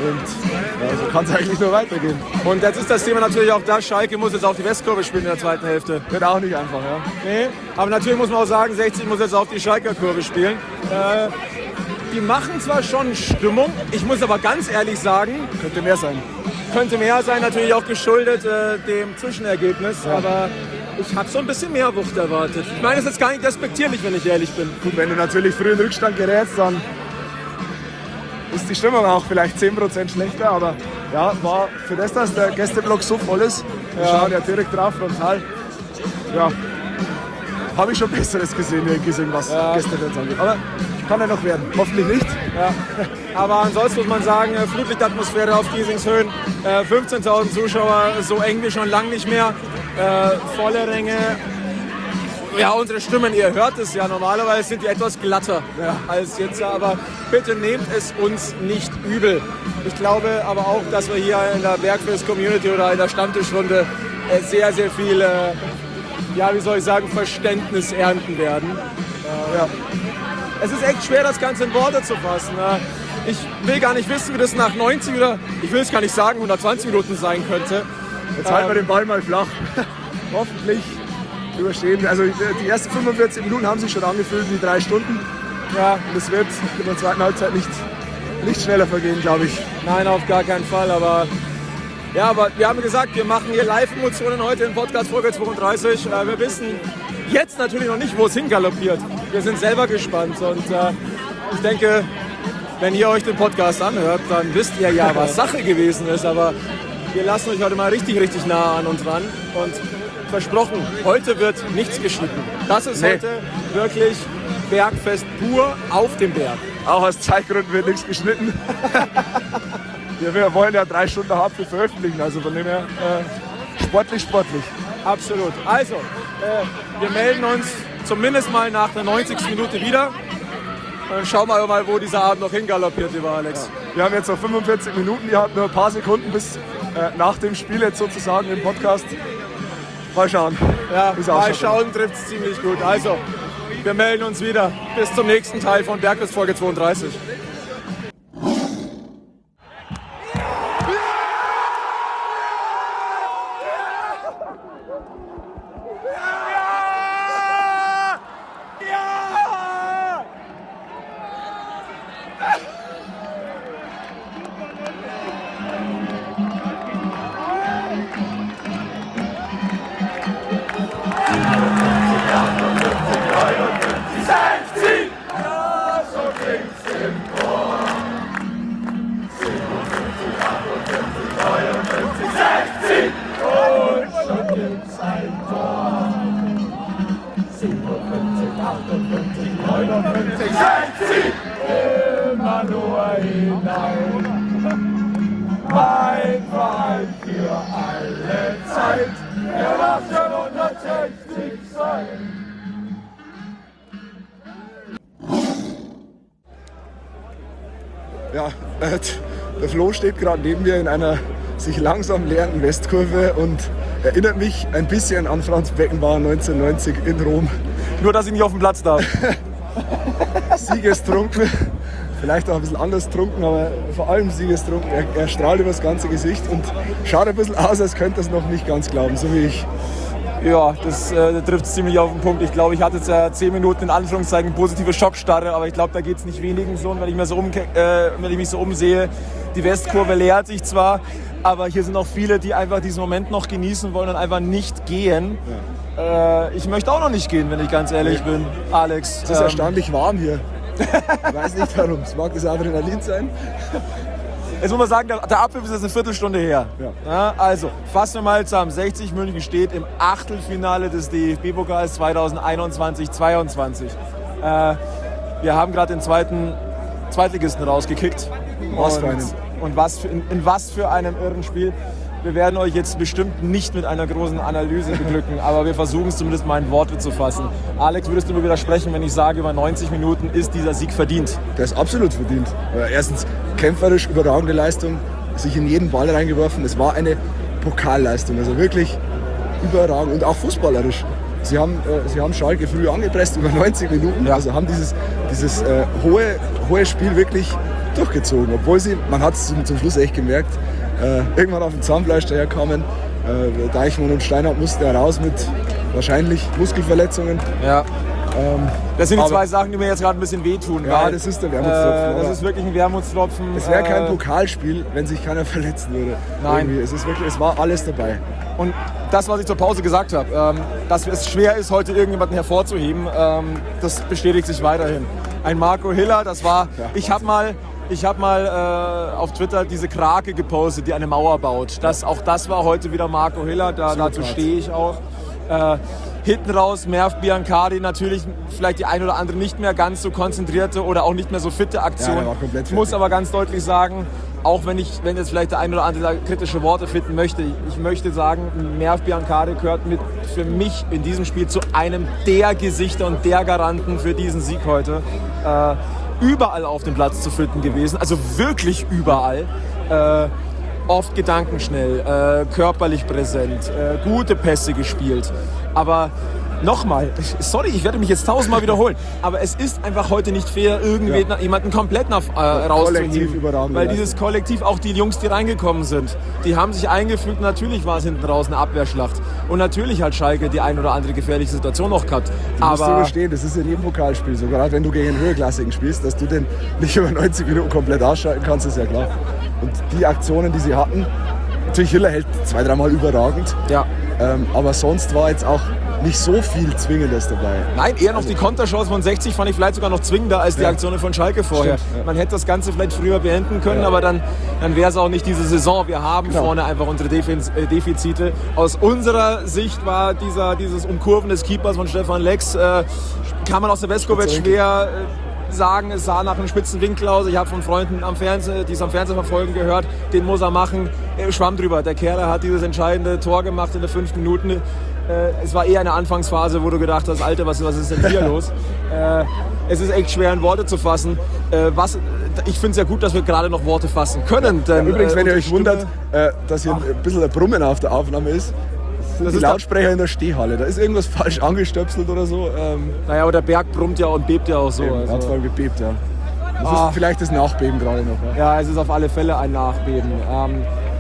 und ja, so kann es eigentlich nur weitergehen. Und jetzt ist das Thema natürlich auch das, Schalke muss jetzt auf die Westkurve spielen in der zweiten Hälfte. Wird auch nicht einfach, ja. Nee, aber natürlich muss man auch sagen, sechzig muss jetzt auf die Schalker Kurve spielen. Äh, die machen zwar schon Stimmung, ich muss aber ganz ehrlich sagen, Könnte mehr sein. könnte mehr sein, natürlich auch geschuldet äh, dem Zwischenergebnis, Ja. aber ich habe so ein bisschen mehr Wucht erwartet. Ich meine, das ist jetzt gar nicht despektierlich, wenn ich ehrlich bin. Gut, wenn du natürlich früh in Rückstand gerätst, dann ist die Stimmung auch vielleicht zehn Prozent schlechter, aber ja, war für das, dass der Gästeblock so voll ist, wir Ja. schauen ja direkt drauf, frontal, ja, habe ich schon Besseres gesehen hier in Giesing, was Ja. Gästefans angeht. Aber kann ja noch werden, hoffentlich nicht. Ja. Aber ansonsten muss man sagen, äh, Flutlichtatmosphäre auf Giesings Höhen, äh, fünfzehntausend Zuschauer, so eng wie schon lange nicht mehr, äh, volle Ränge. Ja, unsere Stimmen, ihr hört es ja, normalerweise sind die etwas glatter ja, als jetzt, aber bitte nehmt es uns nicht übel. Ich glaube aber auch, dass wir hier in der Bergfest-Community oder in der Stammtischrunde äh, sehr, sehr viel, äh, ja, wie soll ich sagen, Verständnis ernten werden. Äh, ja. Es ist echt schwer, das Ganze in Worte zu fassen. Äh, ich will gar nicht wissen, wie das nach neunzig oder, ich will es gar nicht sagen, hundertzwanzig Minuten sein könnte. Jetzt halten wir den Ball mal flach. Hoffentlich überstehen. Also die ersten fünfundvierzig Minuten haben sich schon angefühlt wie drei Stunden. Ja, und es wird in der zweiten Halbzeit nicht, nicht schneller vergehen, glaube ich. Nein, auf gar keinen Fall. Aber ja, aber wir haben gesagt, wir machen hier Live-Emotionen heute in Podcast Folge zweiunddreißig. Äh, wir wissen jetzt natürlich noch nicht, wo es hingaloppiert. Wir sind selber gespannt und äh, ich denke, wenn ihr euch den Podcast anhört, dann wisst ihr ja, was Sache gewesen ist. Aber wir lassen euch heute mal richtig, richtig nah an uns ran und versprochen, heute wird nichts geschnitten. Das ist Nee. heute wirklich Bergfest pur auf dem Berg. Auch aus Zeitgründen wird nichts geschnitten. Ja, wir wollen ja drei Stunden Hauptspiel veröffentlichen, also von dem her äh, sportlich, sportlich. Absolut. Also, äh, wir melden uns zumindest mal nach der neunzigsten Minute wieder. Und schauen wir mal, wo dieser Abend noch hingaloppiert, lieber Alex. Wir haben jetzt noch fünfundvierzig Minuten, ihr habt nur ein paar Sekunden bis äh, nach dem Spiel jetzt sozusagen im Podcast. Mal schauen. Ja, Wie's mal ausschaut. schauen trifft es ziemlich gut. Also, wir melden uns wieder. Bis zum nächsten Teil von Bergfest Folge zweiunddreißig. Ja, äh, der Flo steht gerade neben mir in einer sich langsam leerenden Westkurve und erinnert mich ein bisschen an Franz Beckenbauer neunzehnhundertneunzig in Rom. Nur, dass ich nicht auf den Platz darf. Siegestrunken, vielleicht auch ein bisschen anders trunken, aber vor allem siegestrunken. Er, er strahlt über das ganze Gesicht und schaut ein bisschen aus, als könnte er es noch nicht ganz glauben, so wie ich. Ja, das äh, trifft ziemlich auf den Punkt. Ich glaube, ich hatte jetzt ja zehn Minuten in Anführungszeichen positive Schockstarre, aber ich glaube, da geht es nicht wenigen so. Und wenn ich, mir so um, äh, wenn ich mich so umsehe, die Westkurve leert sich zwar, aber hier sind auch viele, die einfach diesen Moment noch genießen wollen und einfach nicht gehen. Ja. Äh, ich möchte auch noch nicht gehen, wenn ich ganz ehrlich nee. bin, Alex. Es ist ähm, erstaunlich warm hier. Ich weiß nicht warum. Es mag das Adrenalin sein. Jetzt muss man sagen, der, der Abpfiff ist jetzt eine Viertelstunde her. Ja. Ja, also, fassen wir mal zusammen. sechzig München steht im Achtelfinale des D F B-Pokals zweitausendeinundzwanzig zweiundzwanzig. Äh, wir haben gerade den zweiten Zweitligisten rausgekickt. Was und, für einen. Und was für, in, in was für einem irren Spiel. Wir werden euch jetzt bestimmt nicht mit einer großen Analyse beglücken, aber wir versuchen es zumindest mal in Worte zu fassen. Alex, würdest du mir widersprechen, wenn ich sage, über neunzig Minuten ist dieser Sieg verdient? Der ist absolut verdient. Erstens kämpferisch überragende Leistung, sich in jeden Ball reingeworfen. Es war eine Pokalleistung, also wirklich überragend und auch fußballerisch. Sie haben, äh, sie haben Schalke früh angepresst über neunzig Minuten, ja. Also haben dieses, dieses äh, hohe, hohe Spiel wirklich durchgezogen, obwohl sie, man hat es zum, zum Schluss echt gemerkt, äh, irgendwann auf dem Zahnfleisch daherkamen. Äh, Deichmann und Steinhardt mussten heraus mit wahrscheinlich Muskelverletzungen. Ja. Ähm, Das sind die aber- zwei Sachen, die mir jetzt gerade ein bisschen wehtun. Ja, weil, das ist der Wermutstropfen, Äh, das aber- ist wirklich ein Wermutstropfen. Es wäre kein äh, Pokalspiel, wenn sich keiner verletzen würde. Nein. Irgendwie. Es, ist wirklich, es war alles dabei. Und das, was ich zur Pause gesagt habe, ähm, dass es schwer ist, heute irgendjemanden hervorzuheben, ähm, das bestätigt sich weiterhin. Ein Marco Hiller, das war, Ja, ich habe mal, ich hab mal äh, auf Twitter diese Krake gepostet, die eine Mauer baut. Das, auch das war heute wieder Marco Hiller, da, dazu stehe ich auch. Äh, hinten raus Merv Biancardi, natürlich vielleicht die ein oder andere nicht mehr ganz so konzentrierte oder auch nicht mehr so fitte Aktion. Ja, der war komplett Ich muss fertig. aber ganz deutlich sagen, auch wenn ich, wenn jetzt vielleicht der ein oder andere kritische Worte finden möchte, ich möchte sagen, Merv Biancardi gehört mit für mich in diesem Spiel zu einem der Gesichter und der Garanten für diesen Sieg heute. Äh, überall auf dem Platz zu finden gewesen, also wirklich überall. Äh, oft gedankenschnell, äh, körperlich präsent, äh, gute Pässe gespielt. Aber nochmal, sorry, ich werde mich jetzt tausendmal wiederholen, aber es ist einfach heute nicht fair, irgendwie Ja. jemanden komplett nach, äh, Kollektiv rauszuheben. überragend Weil geleistet. dieses Kollektiv, auch die Jungs, die reingekommen sind, die haben sich eingefügt. Natürlich war es hinten raus eine Abwehrschlacht. Und natürlich hat Schalke die ein oder andere gefährliche Situation noch gehabt. Du musst Aber überstehen, das ist in jedem Pokalspiel so. Gerade wenn du gegen einen Höherklassigen spielst, dass du den nicht über neunzig Minuten komplett ausschalten kannst, ist ja klar. Und die Aktionen, die sie hatten, natürlich Hiller hält zwei, dreimal überragend. ja. Ähm, aber sonst war jetzt auch nicht so viel Zwingendes dabei. Nein, eher noch die Konterchance von sechzig fand ich vielleicht sogar noch zwingender als die Ja. Aktionen von Schalke vorher. Stimmt, ja. Man hätte das Ganze vielleicht früher beenden können, Ja. aber dann, dann wäre es auch nicht diese Saison. Wir haben Genau. vorne einfach unsere Defiz äh, Defizite. Aus unserer Sicht war dieser, dieses Umkurven des Keepers von Stefan Lex, äh, kann man aus der Westkurve jetzt schwer äh, sagen, es sah nach einem spitzen Winkel aus. Ich habe von Freunden, am Fernsehen, die es am Fernsehen verfolgen, gehört, den muss er machen. Er schwamm drüber. Der Kerl hat dieses entscheidende Tor gemacht in der fünften Minute. Äh, es war eher eine Anfangsphase, wo du gedacht hast, Alter, was, was ist denn hier los? Äh, es ist echt schwer in Worte zu fassen. Äh, was, ich finde es ja gut, dass wir gerade noch Worte fassen können. Denn, Ja, übrigens, äh, wenn ihr unsere euch Stimme- wundert, äh, dass hier ein bisschen ein Brummen auf der Aufnahme ist, das sind Das die ist der- Lautsprecher in der Stehhalle. Da ist irgendwas falsch angestöpselt oder so. Ähm, Naja, aber der Berg brummt ja und bebt ja auch so. eben, Also. hat voll gebebt, ja. Das Ah. ist vielleicht das Nachbeben gerade noch. Ja, Ja, es ist auf alle Fälle ein Nachbeben. Ähm,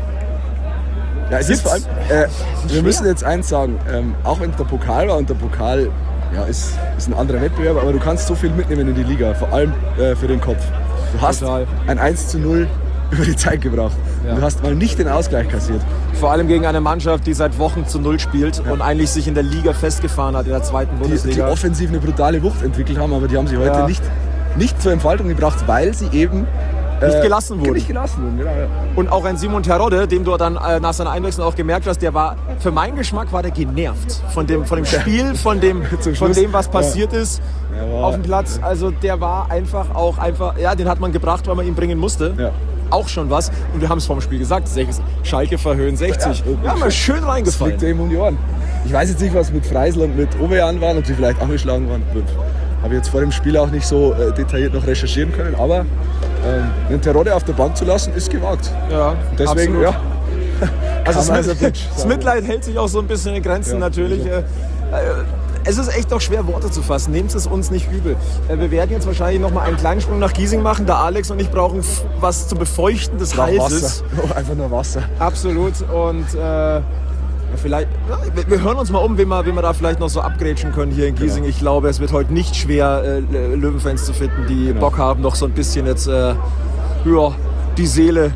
ja es ist vor allem, äh, wir müssen jetzt eins sagen, ähm, auch wenn der Pokal war und der Pokal ja, ist, ist ein anderer Wettbewerb, aber du kannst so viel mitnehmen in die Liga, vor allem äh, für den Kopf. Du hast Total. ein eins zu null über die Zeit gebracht. Ja. Du hast mal nicht den Ausgleich kassiert. Vor allem gegen eine Mannschaft, die seit Wochen zu Null spielt und eigentlich sich in der Liga festgefahren hat, in der zweiten Die, die Bundesliga. offensiv eine brutale Wucht entwickelt haben, aber die haben sie heute Ja. nicht, nicht zur Entfaltung gebracht, weil sie eben Nicht äh, gelassen wurden. Nicht gelassen wurden, genau. Ja. Und auch ein Simon Terodde, dem du dann äh, nach seiner Einwechslung auch gemerkt hast, der war, für meinen Geschmack war der genervt von dem, von dem Spiel, von dem, Zum von Schluss. dem, was passiert ist Der war- auf dem Platz. Also der war einfach auch einfach, ja, den hat man gebracht, weil man ihn bringen musste. Ja. Auch schon was. Und wir haben es vorm Spiel gesagt, Schalke verhöhen sechzig. Ja, Ja, mal schön Das reingefallen. liegt ja ihm um die Ohren. Ich weiß jetzt nicht, was mit Freisel und mit Ovejan war, ob die vielleicht angeschlagen waren. Habe ich jetzt vor dem Spiel auch nicht so äh, detailliert noch recherchieren können, aber ähm, den Terodde auf der Bank zu lassen, ist gewagt. Ja, Und deswegen, absolut. ja. Also Kann man das, also Mit, Bitch das sagen. Mitleid hält sich auch so ein bisschen in Grenzen Ja, natürlich. sicher. Äh, äh, Es ist echt auch schwer, Worte zu fassen. Nehmt es uns nicht übel. Äh, Wir werden jetzt wahrscheinlich noch mal einen kleinen Sprung nach Giesing machen. Da Alex und ich brauchen f- was zu befeuchten des Nach Halses. Wasser. Einfach nur Wasser. Absolut. Und äh, vielleicht, ja, wir, wir hören uns mal um, wen wir, wen wir da vielleicht noch so abgrätschen können hier in Giesing. Ich glaube, es wird heute nicht schwer, äh, Löwenfans zu finden, die Genau. Bock haben, noch so ein bisschen jetzt äh, ja, die Seele.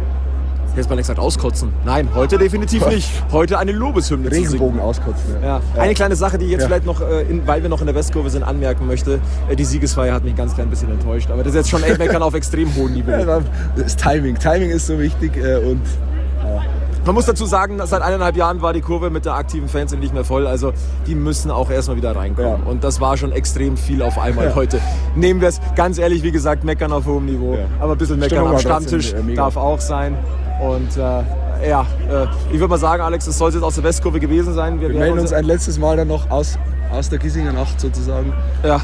Jetzt mal gesagt, auskotzen. Nein, heute definitiv nicht. Heute eine Lobeshymne zu singen. Regenbogen auskotzen. Ja. Eine kleine Sache, die ich jetzt Ja. vielleicht noch, äh, in, weil wir noch in der Westkurve sind, anmerken möchte. Äh, die Siegesfeier hat mich ein ganz klein bisschen enttäuscht. Aber das ist jetzt schon echt meckern auf extrem hohem Niveau. Ja, das Timing. Timing ist so wichtig äh, und Man muss dazu sagen, seit eineinhalb Jahren war die Kurve mit der aktiven Fanszene nicht mehr voll. Also die müssen auch erstmal wieder reinkommen. Ja. Und das war schon extrem viel auf einmal Ja. heute. Nehmen wir es ganz ehrlich, wie gesagt, meckern auf hohem Niveau. Ja. Aber ein bisschen meckern Stimmung am war trotzdem, Stammtisch äh, mega. darf auch sein. Und äh, ja, äh, ich würde mal sagen, Alex, das soll jetzt aus der Westkurve gewesen sein. wir werden melden uns ein letztes Mal dann noch aus, aus der Giesinger Nacht sozusagen. Ja,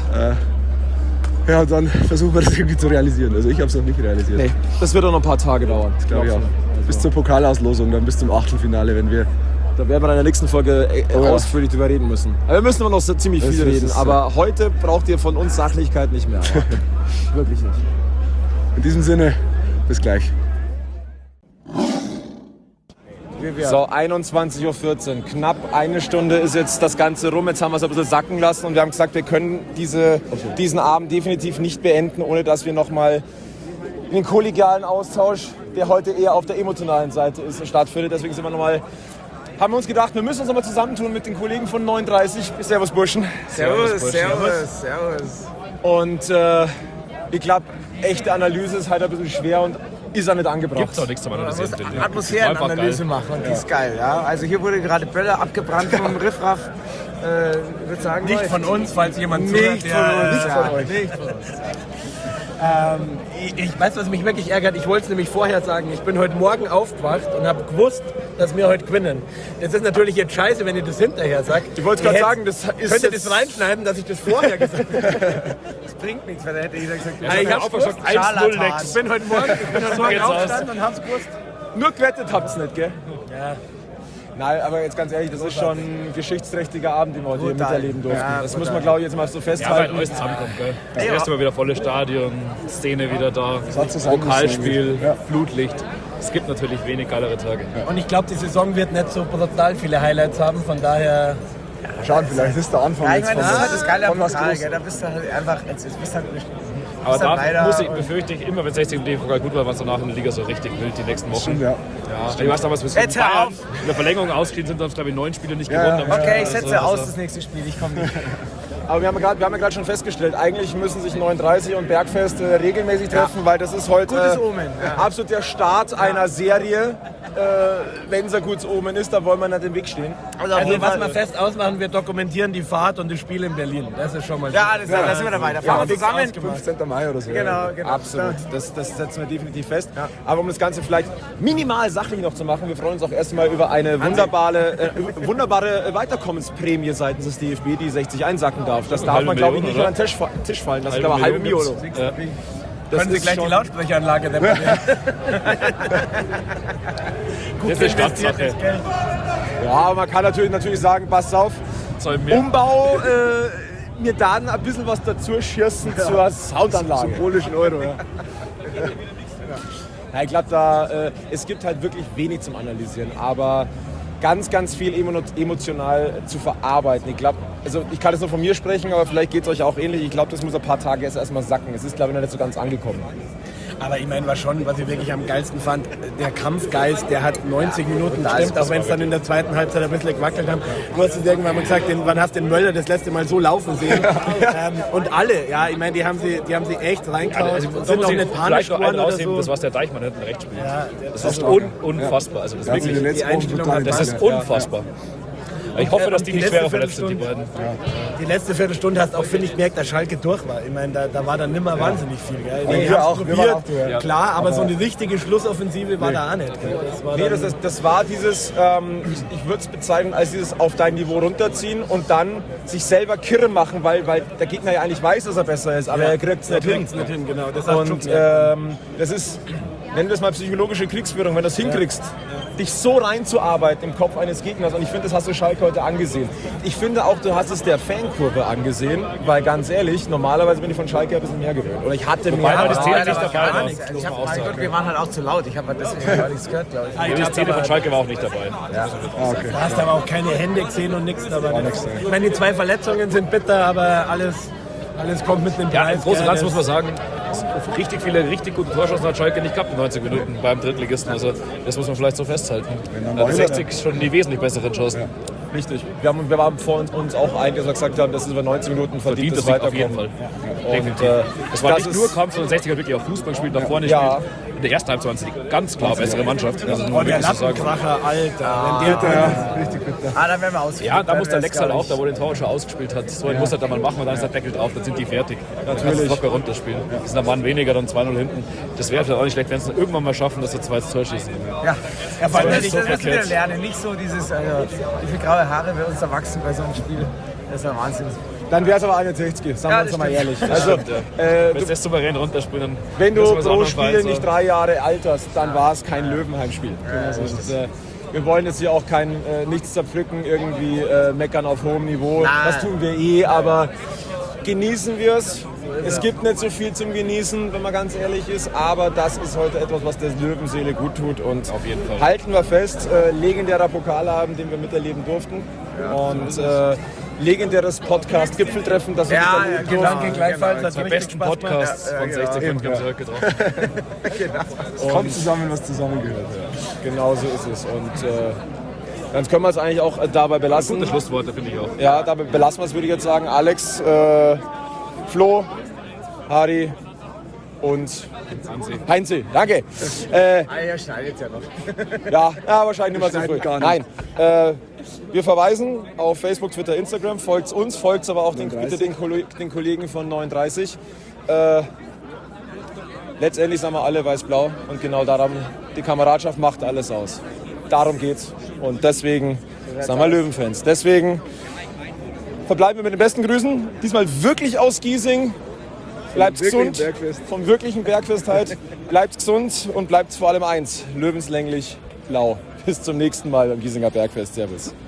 Äh, ja, und dann versuchen wir das irgendwie zu realisieren. Also ich habe es noch nicht realisiert. nee, das wird auch noch ein paar Tage dauern. Das glaube ich auch. Also, Bis zur Pokalauslosung, dann bis zum Achtelfinale, wenn wir... Da werden wir in der nächsten Folge äh, Oh ja. ausführlich drüber reden müssen. Aber wir müssen immer noch so ziemlich Das viel ist- reden. das ist Aber heute braucht ihr von uns Sachlichkeit nicht mehr. Wirklich nicht. In diesem Sinne, bis gleich. So, einundzwanzig Uhr vierzehn. Knapp eine Stunde ist jetzt das Ganze rum. Jetzt haben wir es ein bisschen sacken lassen und wir haben gesagt, wir können diese, diesen Abend definitiv nicht beenden, ohne dass wir nochmal in den kollegialen Austausch, der heute eher auf der emotionalen Seite ist, stattfindet. Deswegen sind wir nochmal, haben wir uns gedacht, wir müssen uns nochmal zusammentun mit den Kollegen von neununddreißig. Servus Burschen. Servus, servus, servus. Und äh, ich glaube, echte Analyse ist halt ein bisschen schwer und ist auch nicht angebracht. Gibt's auch nichts zum Analysieren, Man finde muss ich. Atmosphärenanalyse machen und die ist geil. Ja? Also hier wurde gerade Böller abgebrannt vom Riffraff. Äh, ich würde sagen, Nicht läuft. von uns, falls jemand Nicht zuhört, von der- uns, ja, von euch. Nicht von uns. Ähm, ich, ich weiß, was mich wirklich ärgert. Ich wollte es nämlich vorher sagen. Ich bin heute Morgen aufgewacht und habe gewusst, dass wir heute gewinnen. Das ist natürlich jetzt scheiße, wenn ihr das hinterher sagt. Ich wollte Ihr gerade hättet- sagen, das ist Könnt ihr jetzt- das reinschneiden, dass ich das vorher gesagt habe? Das bringt nichts, weil da hätte jeder gesagt, Ja, ich hab's gewusst. eins null Lex. Ich bin heute Morgen, ich bin heute So Morgen geht's aus. aufgestanden und hab's gewusst. Nur gewettet habt's nicht, gell? Ja. Nein, aber jetzt ganz ehrlich, das ist schon ein geschichtsträchtiger Abend, den wir heute hier Brutal. miterleben durften. Ja, das brutal. muss man, glaube ich, jetzt mal so Ja, weil festhalten. alles zusammenkommt, gell? Das erste Mal wieder volles Stadion, Szene wieder da, hat so sein Pokalspiel, müssen. Ja. Flutlicht. Es gibt natürlich wenig geilere Tage. Und ich glaube, die Saison wird nicht so brutal viele Highlights haben. Von daher. Schauen, vielleicht ist der Anfang ja, ich jetzt meine, von, das ist halt das Geile am von was Pokal, Großem. gell? Da bist du halt einfach, jetzt jetzt bist du halt nicht. Aber Ist halt da leider- muss ich, befürchte ich, immer wenn sechzig im D F-Pokal gut war, war es danach in der Liga so richtig wild die nächsten Wochen. Stimmt, ja. Ja, ich weiß damals, bis wir Jetzt hör Bayern auf! in der Verlängerung ausgeschieden sind, haben es glaube ich neun Spiele nicht Ja, gewonnen. ja. Okay, ich Also, setze aus also, das nächste Spiel, ich komme nicht. Aber wir haben ja gerade ja schon festgestellt, eigentlich müssen sich neununddreißig und Bergfest äh, regelmäßig treffen, weil das ist heute Gutes äh, Omen, ja. absolut der Start einer Serie. Äh, Wenn es ein gutes Omen ist, dann wollen wir nicht im Weg stehen. Also, auf Also jeden was Fall- wir fest ausmachen, wir dokumentieren die Fahrt und das Spiel in Berlin. Das ist schon mal Ja, das, da sind wir dabei. Da fahren wir zusammen. fünfzehnten Mai oder so. Genau, genau. Absolut, das, das setzen wir definitiv fest. Aber um das Ganze vielleicht minimal sachlich noch zu machen, wir freuen uns auch erstmal über eine wunderbare, äh, wunderbare Weiterkommensprämie seitens des D F B, die sechzig einsacken darf. Das darf halbe man, glaube ich, Million, nicht oder? unter den Tisch, fa- Tisch fallen lassen. Aber halbe Million. Million gibt's. Ja. Das Können Sie ist gleich die schon- Lautsprecheranlage reparieren? Das ist eine Stadtsache. Ja, aber man kann natürlich, natürlich sagen, pass auf, Soll mir Umbau, äh, mir dann ein bisschen was dazu schießen zur Soundanlage. Symbolischen Euro, ja. Ja, ich glaube, da äh, es gibt halt wirklich wenig zum Analysieren, aber ganz, ganz viel emo emotional zu verarbeiten. Ich glaube, also ich kann jetzt nur von mir sprechen, aber vielleicht geht es euch auch ähnlich. Ich glaube, das muss ein paar Tage erst erstmal sacken. Es ist, glaube ich, noch nicht so ganz angekommen. Aber ich meine, was schon, was ich wirklich am geilsten fand, der Kampfgeist, der hat neunzig Minuten gestimmt, auch wenn es dann in der zweiten Halbzeit ein bisschen gewackelt haben. Du hast es irgendwann mal gesagt, den, wann hast du den Möller das letzte Mal so laufen sehen? ähm, und alle, ja, ich meine, die haben sie, die haben sie echt reingehauen, also, da sind muss auch ich nicht vielleicht panisch noch einen geworden oder rausnehmen, so. das was der Deichmann hinten rechts spielt. Ja, Das ist un unfassbar. Also das ist Also die wirklich, letzten die Einstellung Wochen hat das total ist geil. unfassbar. Ich hoffe, dass die Die nicht letzte schwerer verletzt sind, die Viertelstunde. beiden. Die letzte Viertelstunde hast auch, finde ich, gemerkt, dass Schalke durch war. Ich meine, da, da war dann nimmer wahnsinnig viel. Gell? Nee, Die wir haben's auch, wir probiert, waren auch durch, ja. klar, aber so eine richtige Schlussoffensive war da auch nicht. Gell? Das war Nee, dann- das, ist, das war dieses, ähm, ich, ich würde es bezeichnen als dieses auf dein Niveau runterziehen und dann sich selber kirre machen, weil, weil der Gegner ja eigentlich weiß, dass er besser ist, aber er kriegt es nicht hin. kriegt's nicht hin, genau. Das hat Und schon gemerkt. ähm, das ist, nennen wir es mal psychologische Kriegsführung, wenn du das hinkriegst, dich so reinzuarbeiten im Kopf eines Gegners. Und ich finde, das hast du Schalke heute angesehen. Ich finde auch, du hast es der Fankurve angesehen, weil ganz ehrlich, normalerweise bin ich von Schalke ein bisschen mehr gewöhnt. Oder ich hatte mehr. Wobei das aber- Thema Ja, da nicht war dabei gar war. nichts. Also ich hab, Muss man auch mein sagen. Gott, wir waren halt auch zu laut. Ich habe das gar nichts gehört, glaube ich. Die Szene von Schalke war auch nicht dabei. Du hast aber auch keine Hände gesehen und nichts. Aber ich meine, die zwei Verletzungen sind bitter, aber alles, alles kommt mit einem Ja, Preis. im Großen und gell? Ganzen muss man sagen, richtig viele richtig gute Torschancen hat Schalke nicht gehabt in neunzig Minuten beim Drittligisten. Also das muss man vielleicht so festhalten. Ja, sechzig ist schon die wesentlich besseren Chancen. Richtig. Wir, haben, wir waren vor uns auch einig, dass wir gesagt haben, das ist über neunzig Minuten verdient, Verdient das das Sieg auf jeden Fall. Weiterkommen. Und, äh, Es war das nicht ist- nur Kampf, sondern sechzig hat wirklich auch Fußball gespielt, nach vorne Ja. gespielt. In der ersten Halbzeit waren sie die ganz klar bessere Mannschaft. Also, Oh, nur der wirklich zu sagen. Lappenkracher, Alter. Wenn der, Ja, richtig bitter. Ah, dann werden wir aus. Ja, da muss der Lex halt auch, da wo den Tor schon ausgespielt hat. So einen muss er da mal machen und dann ist der Deckel drauf, dann sind die fertig. Dann kannst du locker runterspielen. Die sind ein Mann weniger, dann zwei null hinten. Das wäre vielleicht auch nicht schlecht, wenn sie es irgendwann mal schaffen, dass sie zwei Tor schießen. Ja, Ja, vor allem, das, wenn ich- das müssen wir verkehrt. lernen. Nicht so dieses, also, wie viele graue Haare bei uns erwachsen bei so einem Spiel. Das ist ja Wahnsinn. Dann wäre es aber einundsechzig, sagen Ja, wir uns das mal stimmt. ehrlich. Also, Stimmt, ja. äh, Wenn sie das souverän runterspielen, dann wenn du müssen wir es auch pro noch Spiel weiter- nicht drei Jahre alterst, dann war es kein Löwenheim-Spiel. Also, das, äh, wir wollen jetzt hier auch kein äh, nichts zerpflücken, irgendwie äh, meckern auf hohem Niveau. Nein. Das tun wir eh, aber genießen wir es. Es gibt nicht so viel zum Genießen, wenn man ganz ehrlich ist, aber das ist heute etwas, was der Löwenseele gut tut und Auf jeden Fall. halten wir fest, äh, legendärer Pokalabend, den wir miterleben durften und äh, legendäres Podcast-Gipfeltreffen, das wir Ja, ja, miterleben genau. durften. Danke gleichfalls. Die Hat richtig besten Spaß gemacht. Podcasts Ja, von ja, sechzig genau. Punkt zurück getroffen. Es kommt zusammen, was zusammengehört. Ja. Genau so ist es und äh, dann können wir es eigentlich auch äh, dabei belassen. Gute Schlussworte, finde ich auch. Ja, dabei belassen wir es, würde ich jetzt sagen. Alex, äh, Flo, Harry und Heinze. Danke. Äh, Ah, ja, schneidet ja noch. ja, ja, wahrscheinlich nicht mehr so früh. gar nicht. Nein. Äh, wir verweisen auf Facebook, Twitter, Instagram. Folgt uns, folgt aber auch den, bitte den, Kolleg- den Kollegen von neununddreißig. Äh, letztendlich sind wir alle weiß-blau und genau daran, die Kameradschaft macht alles aus. Darum geht's. Und deswegen sind wir Löwenfans. Deswegen verbleiben wir mit den besten Grüßen. Diesmal wirklich aus Giesing. Bleibt wirklichen gesund. Bergfest. Vom wirklichen Bergfest halt. Bleibt gesund und bleibt vor allem eins. Löwenslänglich blau. Bis zum nächsten Mal beim Giesinger Bergfest. Servus.